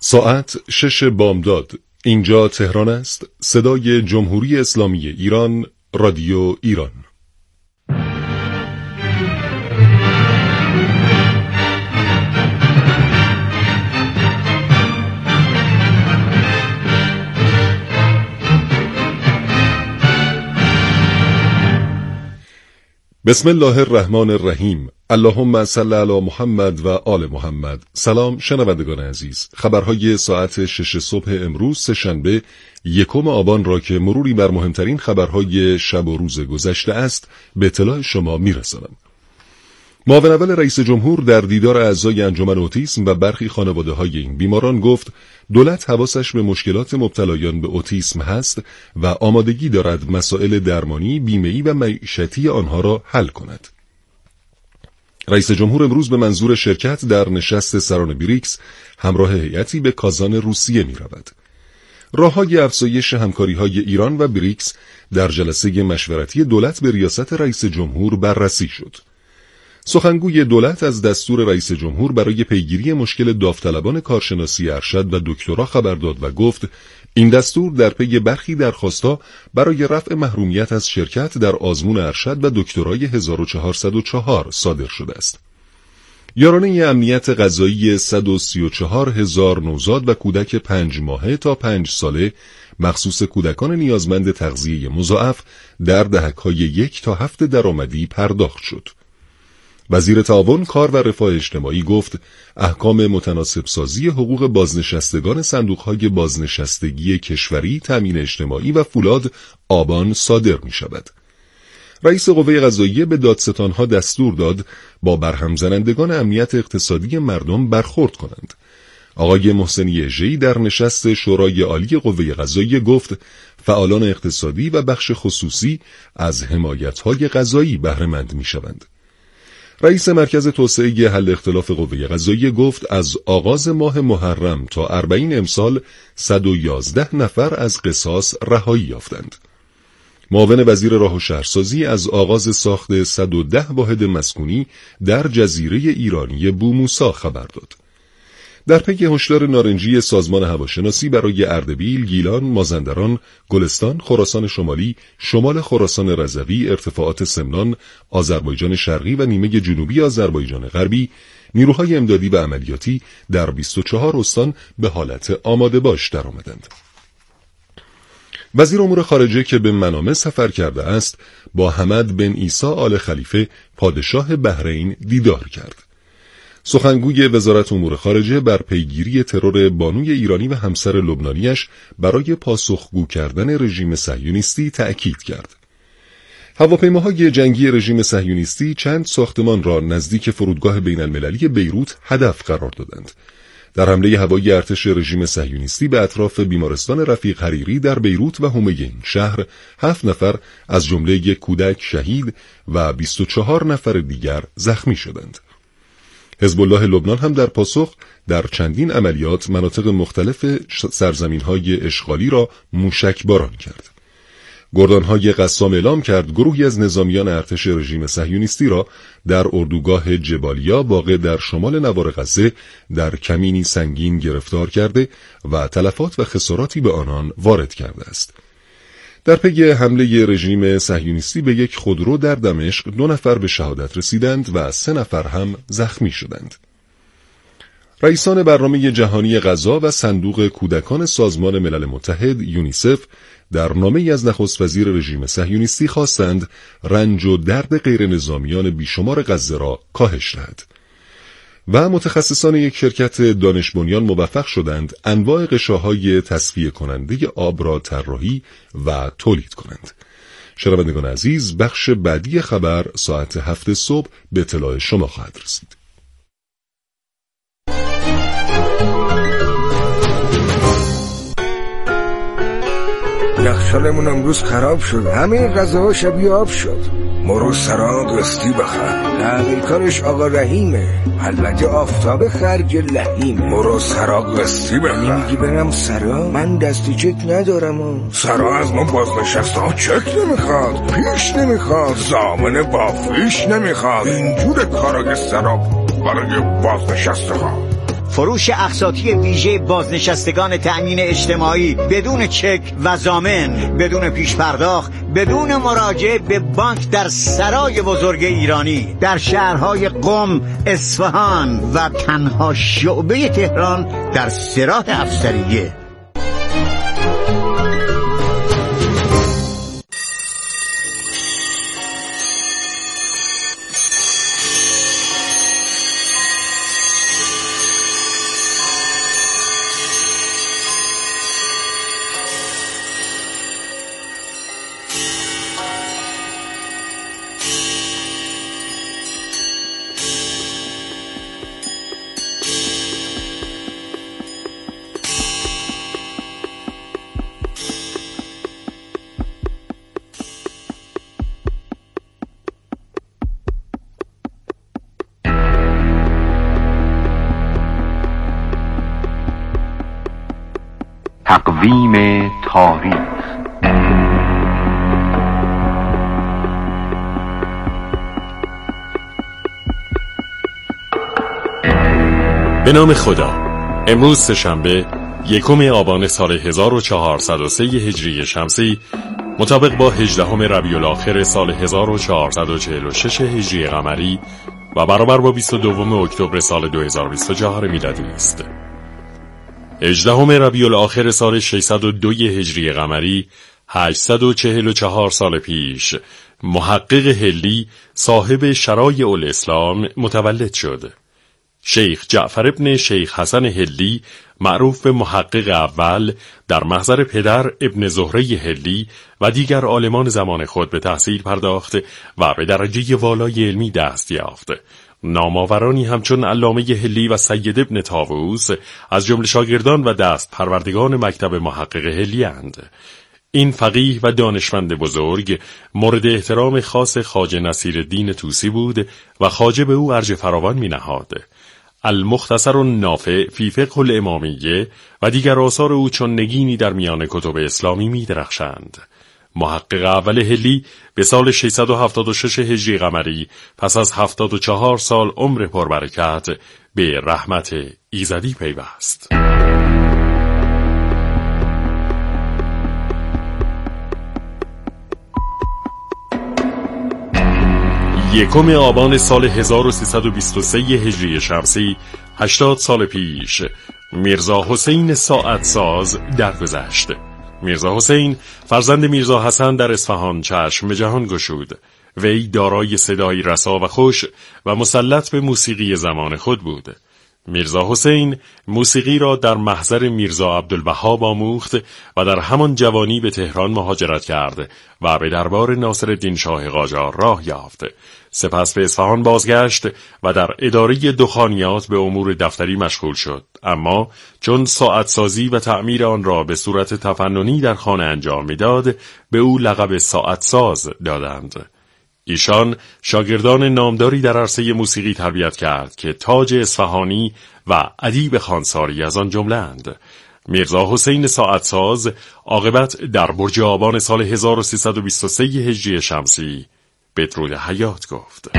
ساعت 6 بامداد. اینجا تهران است. صدای جمهوری اسلامی ایران، رادیو ایران. بسم الله الرحمن الرحیم. اللهم صل علی محمد و آل محمد. سلام شنوندگان عزیز. خبرهای ساعت 6 صبح امروز سه‌شنبه 1 آبان را که مروری بر مهمترین خبرهای شب و روز گذشته است به اطلاع شما میرسانم. معاون اول رئیس جمهور در دیدار اعضای انجمن اوتیسم و برخی خانواده‌های این بیماران گفت دولت حواسش به مشکلات مبتلایان به اوتیسم هست و آمادگی دارد مسائل درمانی، بیمه‌ای و معیشتی آنها را حل کند. رئیس جمهور امروز به منظور شرکت در نشست سران بریکس همراه هیئتی به کازان روسیه می رود. راه‌های افزایش همکاری‌های ایران و بریکس در جلسه مشورتی دولت به ریاست رئیس جمهور بررسی شد. سخنگوی دولت از دستور رئیس جمهور برای پیگیری مشکل داوطلبان کارشناسی ارشد و دکترا خبر داد و گفت این دستور در پی برخی درخواست‌ها برای رفع محرومیت از شرکت در آزمون ارشد و دکترای 1404 صادر شده است. یارانه امنیت غذایی 134,000 نوزاد و کودک 5 ماهه تا 5 ساله مخصوص کودکان نیازمند تغذیه مضاعف در دهک‌های 1 تا 7 درآمدی پرداخت شد. وزیر تعاون، کار و رفاه اجتماعی گفت احکام متناسب سازی حقوق بازنشستگان صندوق‌های بازنشستگی کشوری، تامین اجتماعی و فولاد آبان صادر می شود. رئیس قوه قضاییه به دادستانها دستور داد با برهم زنندگان امنیت اقتصادی مردم برخورد کنند. آقای محسنی اژه‌ای در نشست شورای عالی قوه قضاییه گفت فعالان اقتصادی و بخش خصوصی از حمایت‌های قضایی بهره مند می شوند. رئیس مرکز توسعه حل اختلاف قوه قضاییه گفت از آغاز ماه محرم تا 40 امسال 111 نفر از قصاص رهایی یافتند. معاون وزیر راه و شهرسازی از آغاز ساخت 110 واحد مسکونی در جزیره ایرانی بوموسا خبر داد. در پی هشدار نارنجی سازمان هواشناسی برای اردبیل، گیلان، مازندران، گلستان، خراسان شمالی، شمال خراسان رضوی، ارتفاعات سمنان، آذربایجان شرقی و نیمه جنوبی آذربایجان غربی، نیروهای امدادی و عملیاتی در 24 استان به حالت آماده باش درآمدند. وزیر امور خارجه که به منامه سفر کرده است، با حمد بن عیسی آل خلیفه پادشاه بحرین دیدار کرد. سخنگوی وزارت امور خارجه بر پیگیری ترور بانوی ایرانی و همسر لبنانیش برای پاسخگو کردن رژیم صهیونیستی تأکید کرد. هواپیماهای جنگی رژیم صهیونیستی چند ساختمان را نزدیک فرودگاه بین المللی بیروت هدف قرار دادند. در حمله هوایی ارتش رژیم صهیونیستی به اطراف بیمارستان رفیق حریری در بیروت و حومه این شهر 7 نفر از جمله یک کودک شهید و 24 نفر دیگر زخمی شدند. حزب الله لبنان هم در پاسخ در چندین عملیات مناطق مختلف سرزمین‌های اشغالی را موشک باران کرد. گردانهای قسام اعلام کرد گروهی از نظامیان ارتش رژیم صهیونیستی را در اردوگاه جبالیا واقع در شمال نوار غزه در کمینی سنگین گرفتار کرده و تلفات و خساراتی به آنان وارد کرده است. در پی حمله رژیم صهیونیستی به یک خودرو در دمشق 2 نفر به شهادت رسیدند و 3 نفر هم زخمی شدند. رئیسان برنامه جهانی غذا و صندوق کودکان سازمان ملل متحد یونیسف در نامه‌ای از نخست وزیر رژیم صهیونیستی خواستند رنج و درد غیر نظامیان بیشمار غزه را کاهش دهد. و متخصصان یک شرکت دانش بنیان موفق شدند انواع غشاهای تصفیه کننده آب را طراحی و تولید کنند. شنوندگان عزیز، بخش بعدی خبر ساعت 7 صبح به اطلاع شما خواهد رسید. یخچالمون امروز خراب شد، همه غذاها شبیه آب شد. مرو سراغ قسطی بخر، تعمیرکارش آقا رحیمه، البته آفتاب خرج لحیمه. مرو سراغ قسطی بخر. میگی برم سرا؟ من دستی چک ندارم. سرا از ما بازنشسته ها چک نمیخواد، پیش نمیخواد، ضامن بافیش نمیخواد. اینجور کارای سرا برای بازنشسته ها. فروش اقساطی ویژه بازنشستگان تأمین اجتماعی بدون چک و ضامن، بدون پیش پرداخت، بدون مراجعه به بانک در سرای بزرگ ایرانی در شهرهای قم، اصفهان و تنها شعبه تهران در سراح افسریه. تقویم تاریخ. به نام خدا. امروز سه‌شنبه 1 آبان سال 1403 هجری شمسی مطابق با 18 ربیع الاخر سال 1446 هجری قمری و برابر با 22 اکتبر سال 2024 میلادی است. 18 ربیع الاخر سال 602 هجری قمری 844 سال پیش محقق هلی صاحب شرایع الاسلام متولد شد. شیخ جعفر ابن شیخ حسن هلی معروف به محقق اول در محضر پدر ابن زهره هلی و دیگر عالمان زمان خود به تحصیل پرداخت و به درجه والای علمی دست یافت. نامآورانی همچون علامه هلی و سید ابن طاووس از جمله شاگردان و دست پروردگان مکتب محقق هلی اند. این فقیه و دانشمند بزرگ مورد احترام خاص خواجه نصیرالدین طوسی بود و خواجه به او ارج فراوان می نهاد. المختصر النافع فی فقه الامامیه و دیگر آثار او چون نگینی در میان کتب اسلامی می درخشند. محقق اول هلی به سال 676 هجری قمری پس از 74 سال عمر پربرکت به رحمت ایزدی پیوست. 1 آبان سال 1323 هجری شمسی 80 سال پیش میرزا حسین ساعتساز درگذشت. میرزا حسین فرزند میرزا حسن در اصفهان چشم به جهان گشود. وی دارای صدایی رسا و خوش و مسلط به موسیقی زمان خود بود. میرزا حسین موسیقی را در محضر میرزا عبدالوهاب آموخت و در همان جوانی به تهران مهاجرت کرد و به دربار ناصرالدین شاه قاجار راه یافت. سپس به اصفهان بازگشت و در اداره دخانیات به امور دفتری مشغول شد، اما چون ساعت سازی و تعمیر آن را به صورت تفننی در خانه انجام میداد، به او لقب ساعت ساز دادند. ایشان شاگردان نامداری در عرصه موسیقی تربیت کرد که تاج اصفهانی و ادیب خانساری از آن جمله اند. میرزا حسین ساعتساز عاقبت در برج آبان سال 1323 هجری شمسی بدرود حیات گفت.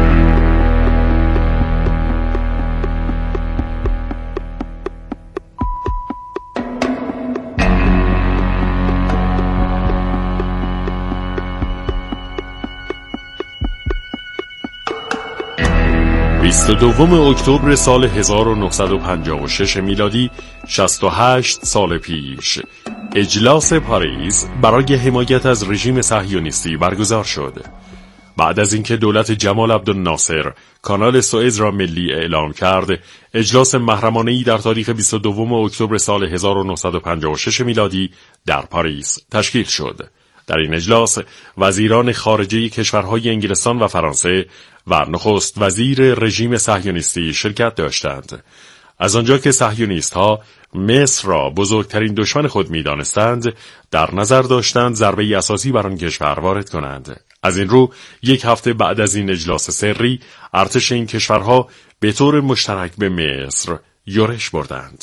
دوم اکتبر سال 1956 میلادی 68 سال پیش اجلاس پاریس برای حمایت از رژیم صهیونیستی برگزار شد. بعد از اینکه دولت جمال عبدالناصر کانال سوئز را ملی اعلام کرد، اجلاس محرمانه‌ای در تاریخ 22 اکتبر سال 1956 میلادی در پاریس تشکیل شد. در این اجلاس وزیران خارجه کشورهای انگلستان و فرانسه و نخست وزیر رژیم صهیونیستی شرکت داشتند. از آنجا که صهیونیست‌ها مصر را بزرگترین دشمن خود می‌دانستند، در نظر داشتند ضربه اساسی بر آن کشور وارد کنند. از این رو یک هفته بعد از این اجلاس سری، ارتش این کشورها به طور مشترک به مصر یورش بردند.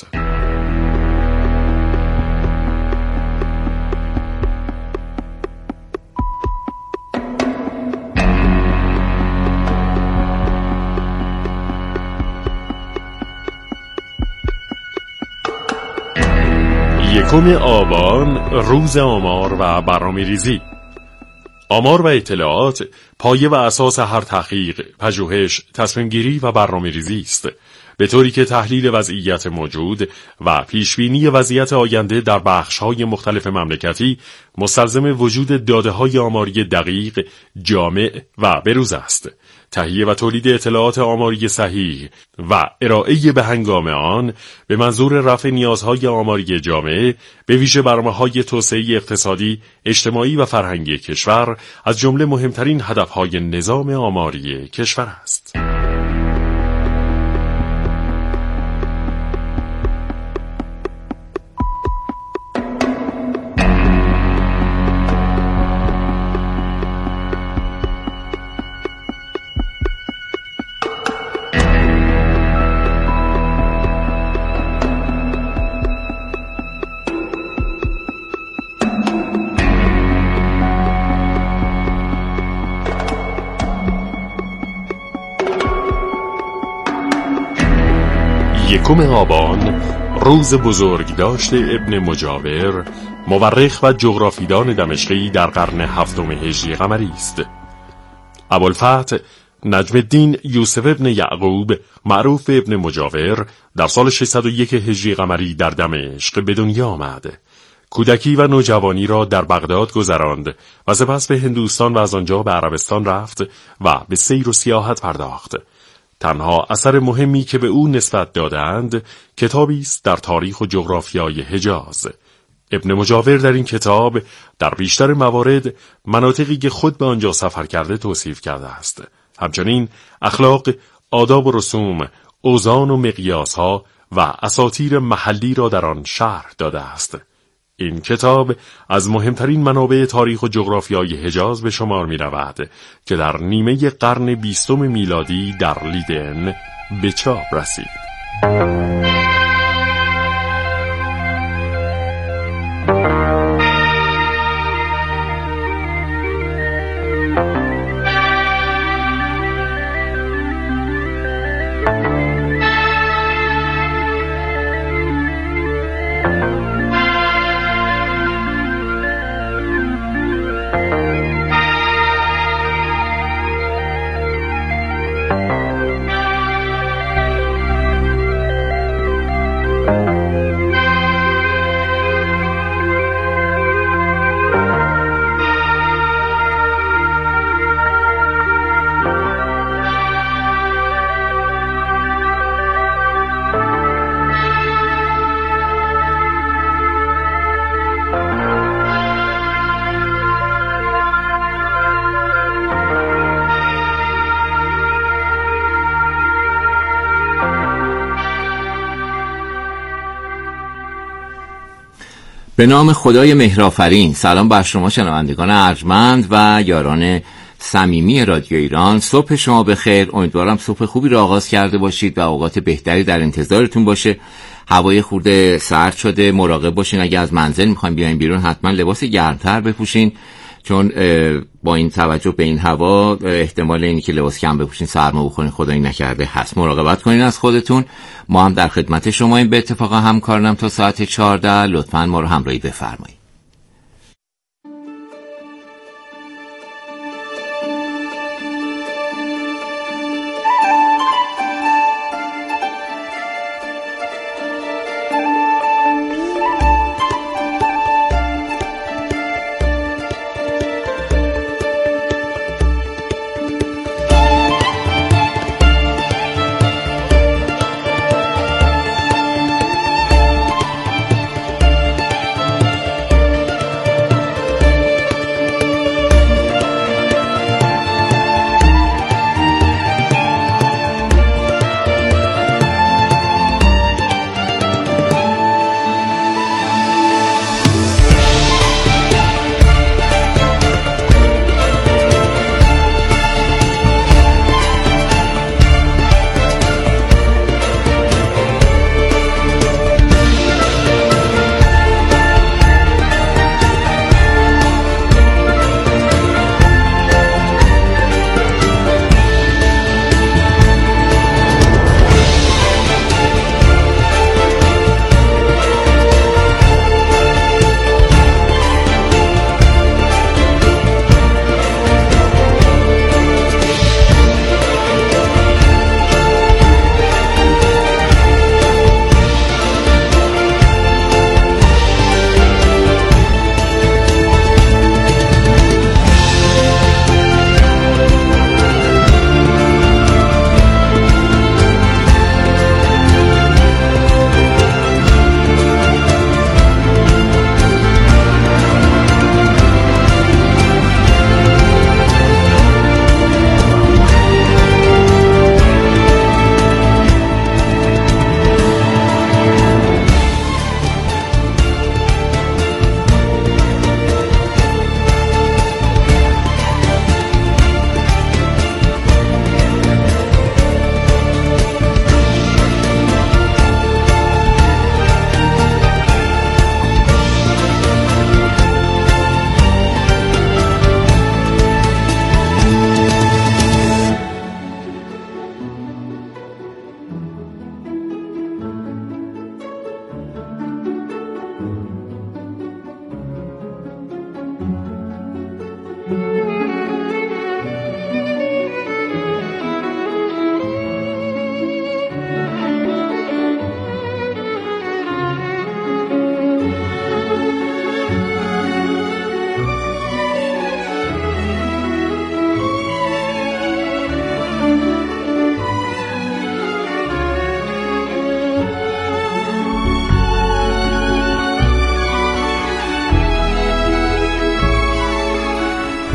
یکم آبان روز آمار و برنامه‌ریزی. آمار و اطلاعات پایه و اساس هر تحقیق، پژوهش، تصمیم‌گیری و برنامه‌ریزی است، به طوری که تحلیل وضعیت موجود و پیشبینی وضعیت آینده در بخش‌های مختلف مملکتی مستلزم وجود داده‌های آماری دقیق، جامع و بروز است. تهیه و تولید اطلاعات آماری صحیح و ارائه به هنگام آن به منظور رفع نیازهای آماری جامعه، به ویژه برنامه‌های توسعه اقتصادی، اجتماعی و فرهنگی کشور از جمله مهمترین هدفهای نظام آماری کشور است. یکم آبان روز بزرگداشت ابن مجاور، مورخ و جغرافیدان دمشقی در قرن 7 هجری قمری است. ابوالفتح نجم الدین یوسف ابن یعقوب معروف به ابن مجاور در سال 601 هجری قمری در دمشق به دنیا آمد. کودکی و نوجوانی را در بغداد گذراند و سپس به هندوستان و از آنجا به عربستان رفت و به سیر و سیاحت پرداخت. تنها اثر مهمی که به او نسبت دادند کتابی است در تاریخ و جغرافیای حجاز. ابن مجاور در این کتاب در بیشتر موارد مناطقی که خود به آنجا سفر کرده توصیف کرده است. همچنین اخلاق، آداب و رسوم، اوزان و مقیاسها و اساطیر محلی را در آن شرح داده است. این کتاب از مهمترین منابع تاریخ و جغرافیای حجاز به شمار می رود که در نیمه قرن 20 میلادی در لیدن به چاپ رسید. به نام خدای مهرآفرین. سلام بر شما شنوندگان ارجمند و یاران صمیمی رادیو ایران. صبح شما بخیر. امیدوارم صبح خوبی را آغاز کرده باشید و اوقات بهتری در انتظارتون باشه. هوای خورده سرد شده، مراقب باشین. اگه از منزل میخواین بیاین بیرون حتما لباس گرمتر بپوشین، چون با این توجه به این هوا احتمال اینی که لباس کم بپوشین سرما بخورین خدایی نکرده هست. مراقبت کنین از خودتون. ما هم در خدمت شما این به اتفاق همکارانم تا ساعت 14. لطفاً ما رو همراهی بفرمایید.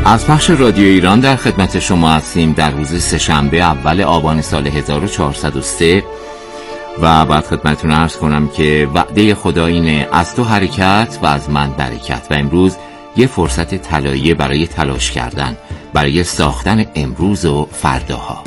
از پخش رادیو ایران در خدمت شما هستیم در روز سه‌شنبه اول آبان سال 1403 و بعد خدمتتون عرض کنم که وعده خدا اینه از تو حرکت و از من برکت و امروز یه فرصت طلایی برای تلاش کردن برای ساختن امروز و فرداها.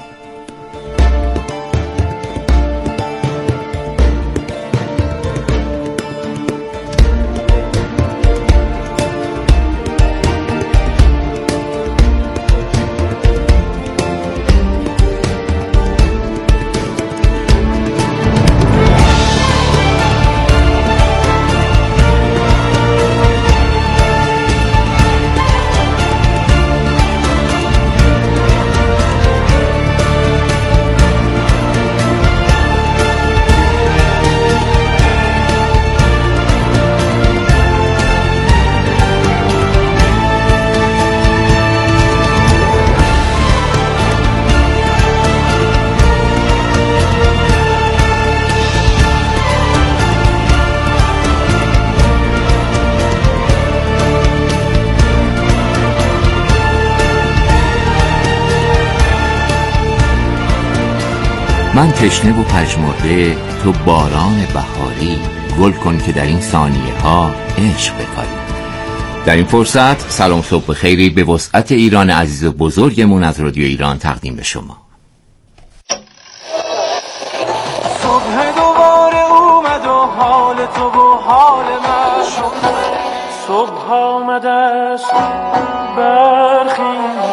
من تشنه و پژمرده، تو باران بهاری، گل کن که در این ثانیه ها عشق بکاری. در این فرصت سلام صبح بخیری به وسعت ایران عزیز و بزرگمون از رادیو ایران تقدیم به شما. صبح دوباره اومد و حال تو و حال من، صبح آمده است برخیز،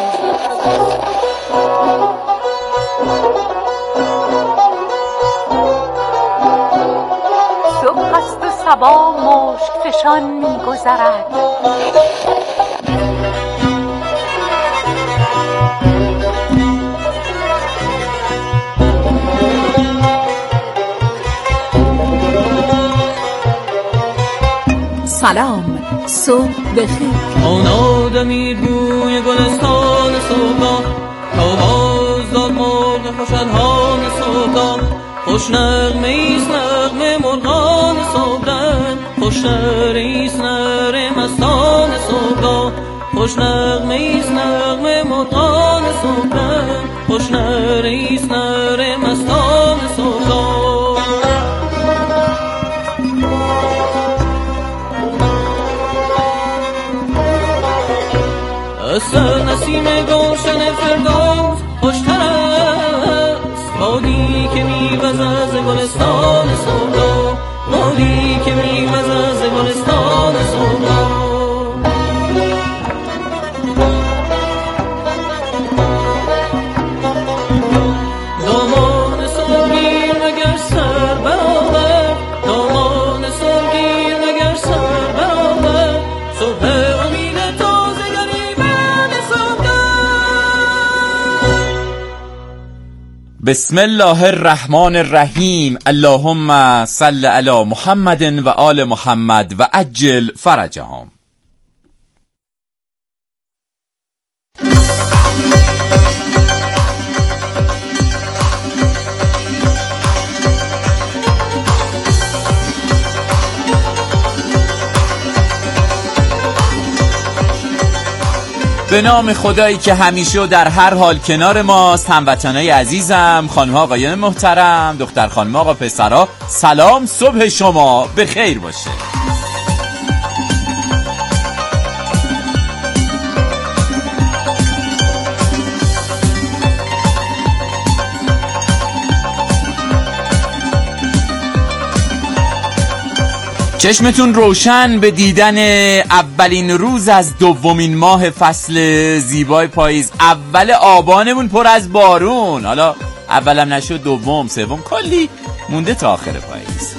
صبح است و صبا مشک فشان می‌گذرد، سلام صبح بخیر. آن آدمی بوی گلستان صبح، آواز داد مرغ خوشحالان صبح، خوش نغمه ایست نغمه مرغان صبحدم، خوش نره ایست نره مستان صبح، خوش نغمه ایست نغمه مرغان صبحدم، خوش نره ایست نره مستان صبح. اصل نسیم گلشن فردوس خوشتر است، بادی که میوزد از گلستان صبح، بادی که میوزد از گلستان صبح. دامان سرگیر مگر سر برآورد، دامان سرگیر مگر سر برآورد، صبح امید تازه‌گری من صبح. بسم الله الرحمن الرحیم. اللهم صل علی محمد و آل محمد و عجل فرجهم. به نام خدایی که همیشه و در هر حال کنار ماست. هموطنای عزیزم، خانم‌ها آقایان محترم، دختر خانم آقا پسرها، سلام، صبح شما به خیر باشه. چشمتون روشن به دیدن اولین روز از دومین ماه فصل زیبای پاییز. اول آبانمون پر از بارون، حالا اولم نشد دوم سوم، کلی مونده تا آخر پاییز.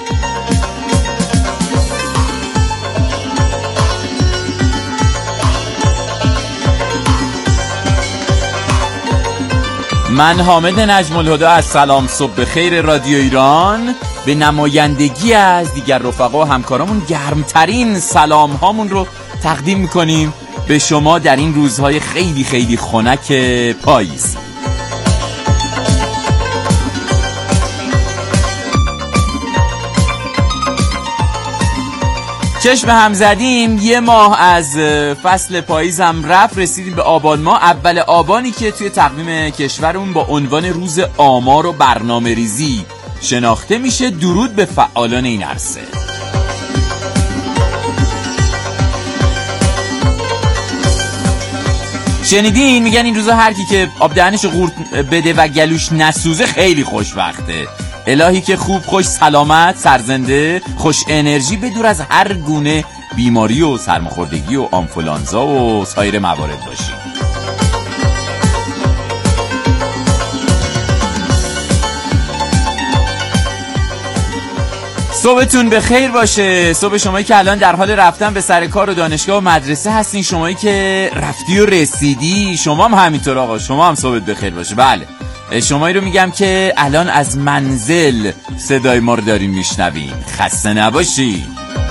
من حامد نجم الهدی از سلام صبح بخیر رادیو ایران به نمایندگی از دیگر رفقا و همکارامون گرمترین سلام هامون رو تقدیم میکنیم به شما در این روزهای خیلی خیلی خنک پاییز. چشم هم زدیم، یه ماه از فصل پاییز هم رفت، رسیدیم به آبان ماه. اول آبانی که توی تقویم کشورمون با عنوان روز آمار و برنامه ریزی شناخته میشه. درود به فعالان این عرصه. شنیدین میگن این روزا هر کی که آب دهنشو قورت بده و گلوش نسوزه خیلی خوشبخته. الهی که خوب، خوش، سلامت، سرزنده، خوش انرژی، بدور از هر گونه بیماری و سرماخوردگی و آنفولانزا و سایر موارد باشی. صبحتون به خیر باشه. صبح شمایی که الان در حال رفتن به سر کار و دانشگاه و مدرسه هستین، شمایی که رفتی و رسیدی، شما هم همینطور آقا، شما هم صبحت به خیر باشه. بله، شمایی رو میگم که الان از منزل صدای ما رو دارین میشنوین. خسته نباشی.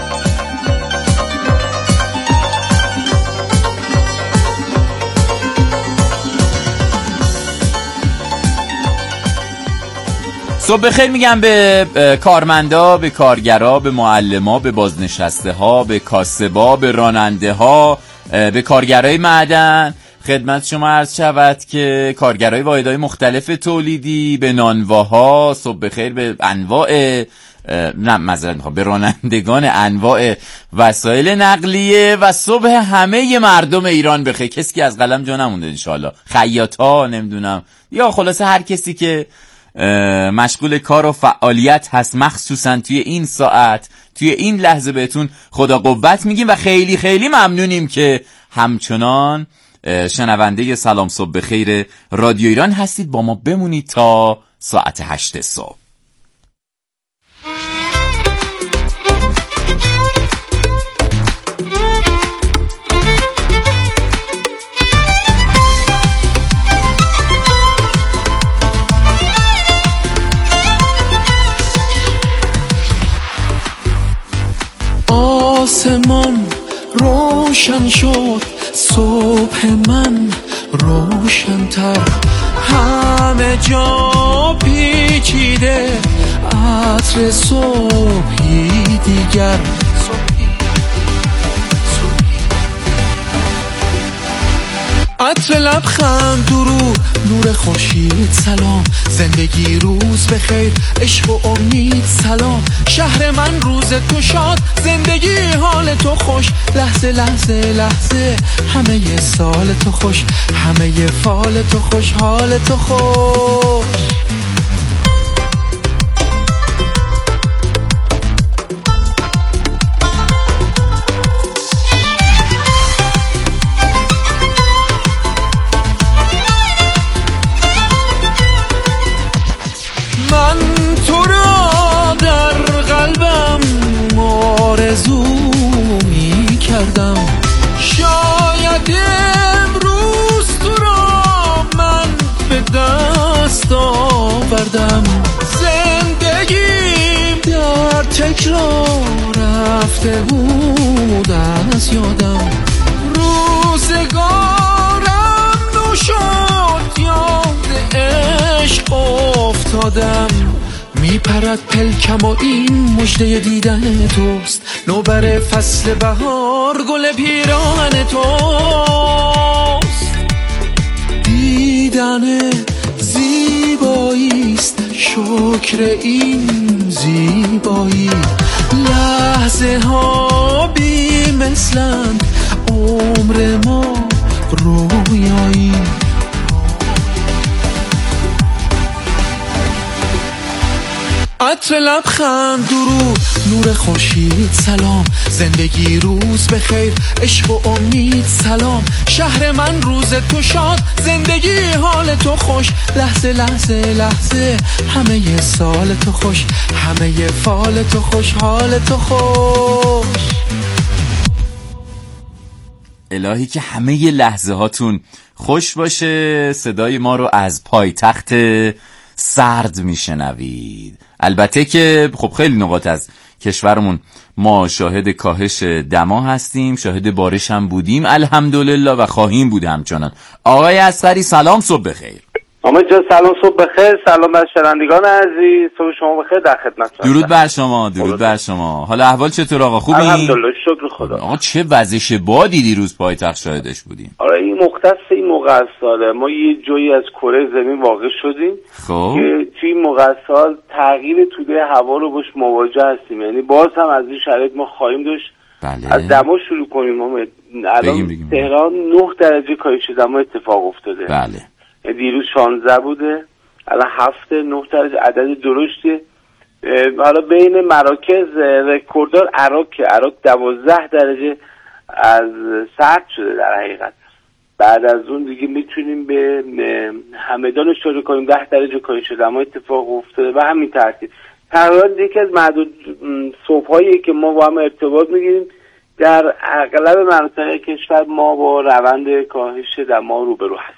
صبح بخیر میگم به کارمندا، به کارگرا، به معلما، به بازنشسته ها، به کاسبا، به راننده ها، به کارگرای معدن. خدمت شما عرض شود که کارگرای واحدهای مختلف تولیدی، به نانواها، صبح بخیر به انواع به رانندگان انواع وسایل نقلیه و صبح همه مردم ایران بخیر. کسی که از قلم جا نمونده انشالله، خیاطا، نمیدونم، یا خلاصه هر کسی که مشغول کار و فعالیت هست، مخصوصا توی این ساعت، توی این لحظه بهتون خدا قوت میگیم و خیلی خیلی ممنونیم که همچنان شنونده سلام صبح بخیر رادیو ایران هستید. با ما بمونید تا ساعت 8 صبح. آسمان روشن شد، صبح من روشن‌تر، همه جا پیچیده عطر صبحی دیگر. عطر لبخند، درود، نور خورشید، سلام، زندگی روز بخیر، عشق و امید، سلام، شهر من روز تو شاد، زندگی حال تو خوش، لحظه لحظه لحظه همه سال تو خوش، همه فال تو خوش، حال تو خوش. شاید امروز تو را من به دست آوردم، زندگیم در تکرار رفته بود از یادم، روزگارم نو شد، یاد عشق افتادم، میپرد پلکم و این مژده دیدن توست، نوبر فصل بهار گل پیراهن توست، دیدن زیباییست شکر این زیبایی، لحظه ها بی مثلند عمر ما رویایی. عطر لبخند، درود، نور خورشید، سلام، زندگی روز بخیر، عشق و امید، سلام، شهر من روز تو شاد، زندگی حال تو خوش، لحظه لحظه لحظه همه سال تو خوش، همه فال تو خوش، حال تو خوش. الهی که همه لحظه هاتون خوش باشه. صدای ما رو از پایتخت سرد میشنوید. البته که خب خیلی نقاط از کشورمون ما شاهد کاهش دما هستیم، شاهد بارش هم بودیم الحمدلله و خواهیم بود همچنان. آقای اصغری سلام، صبح بخیر. آمد جان سلام، صبح بخیر. سلام بر شنوندگان عزیز، صبح شما بخیر. در خدمتتون. درود بر شما، درود بر شما. حالا احوال چطور آقا؟ خوبی؟ الحمدلله، شکر خدا. آقا چه وزش بادی دیروز پایتخت شاهدش بودیم. آره این مختص این موقع از ساله ما یه جایی از کره زمین واقع شدیم خب که توی این موقع از سال تغییر توده هوا رو باش مواجه هستیم. یعنی باز هم از این شرایط ما خواهیم داشت. بله. از دما شروع کنیم. الان بگیم. تهران 9 درجه کاهش دما اتفاق افتاده. بله. دیروز 16 بوده، الان 7 9 درجه عدد درشتیه. حالا بین مراکز رکورددار عراق 12 درجه از سرد شده در حقیقت. بعد از اون دیگه میتونیم به همدان اشاره کنیم 10 درجه کاهش دما اتفاق افتاده و همین ترتیب. تقریبا یکی از معدود صبحایی که ما با هم ارتباط میگیریم در اغلب مناطق کشور ما با روند کاهش دما روبرو هست.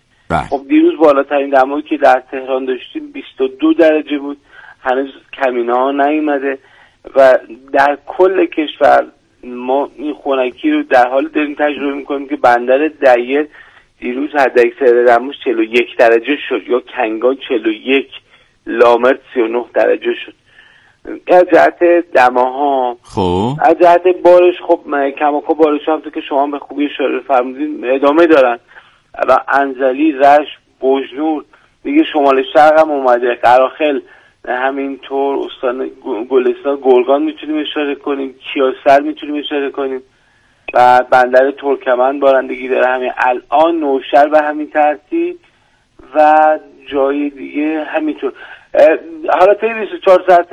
خب دیروز بالاترین دمایی که در تهران داشتیم 22 درجه بود، هنوز کمینه ها نیومده و در کل کشور ما این خنکی رو در حال داریم تجربه میکنیم که بندر دیر دیروز حداکثر دماش 41 درجه شد یا کنگان 41، لامرد 39 درجه شد. از جهت دماها خب از جهت بارش خب کماکا بارش هم که شما به خوبی اشاره فرمودین ادامه دارن. الان انزلی، رشت، بوجنور دیگه شمال شرق هم اومده، قراخل، همینطور استان گلستان، گرگان میتونیم اشاره کنیم، کیاسر میتونیم اشاره کنیم و بندر ترکمن بارندگی داره همین الان، نوشهر به همین ترتیب و جای دیگه همینطور. حالا طی 24 ساعت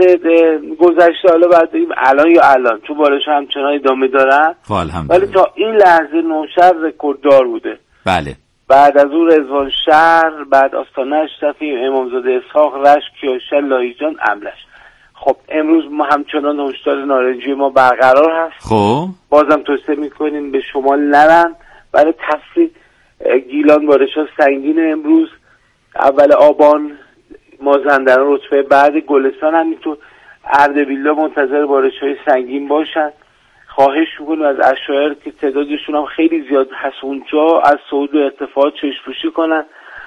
گذشته حالا بعد بگیم الان چون بارش همچنان ادامه دارن ولی تا این لحظه نوشهر رکورددار بوده. بله. بعد از اون رضوان شهر، بعد آستانه اشرفی، امامزاده اسحاق، رشت، کیاشر، لاهیجان، املش. خب امروز ما همچنان هشدار نارنجی ما برقرار هست. خب بازم توصیه میکنیم به شمال نرن. برای تفصیل گیلان بارش ها سنگین امروز، اول آبان، مازندران رتبه بعد، گلستان همینطور، اردبیل منتظر بارش های سنگین باشن. خواهش میکنیم از عشایر که تعدادشون هم خیلی زیاد هست اونجا از صعود و ارتفاعات چشم‌پوشی کنن.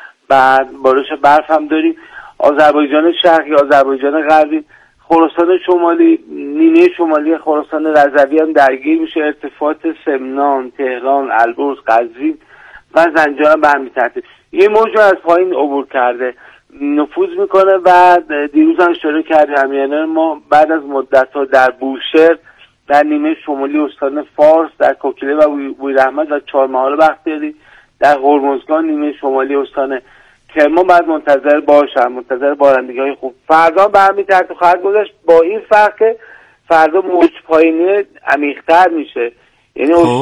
بعد بارش برف هم داریم. آذربایجان شرقی، آذربایجان غربی، خراسان شمالی، نیمه شمالی خراسان رضوی هم درگیر میشه. ارتفاعات سمنان، تهران، البرز، قزوین و زنجان هم به همین ترتیب. یه موج از پایین عبور کرده نفوذ میکنه و دیروز هم اشاره کردیم همیهنان ما بعد از مدت‌ها در بوشهر، در نیمه شمالی استان فارس، در کوکیله و بویراحمد و چهارمحال بختیاری، در هرمزگان نیمه شمالی استان کرمان بعد منتظر باشن، منتظر بارندگی‌های خوب. فردا به همین ترتیب خواهد گذشت با این فرق که فردا موج پایینی عمیق‌تر میشه. یعنی